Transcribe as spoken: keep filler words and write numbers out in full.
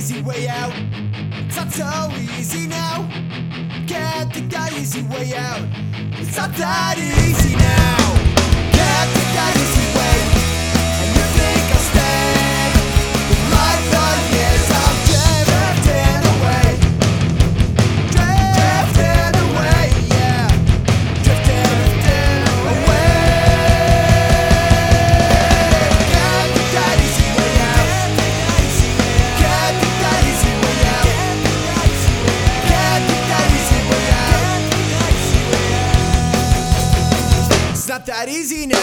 easy way out. It's not so easy now. Can't take that easy way out. It's not that easy now. Can't take that easy way. And you think I'll stay? The life on is I'm drifting away. Drifting away, yeah. Drifting, drifting away. Can't take that easy way out. Can't take that easy way out. Can't take that easy way out. It's not that easy now.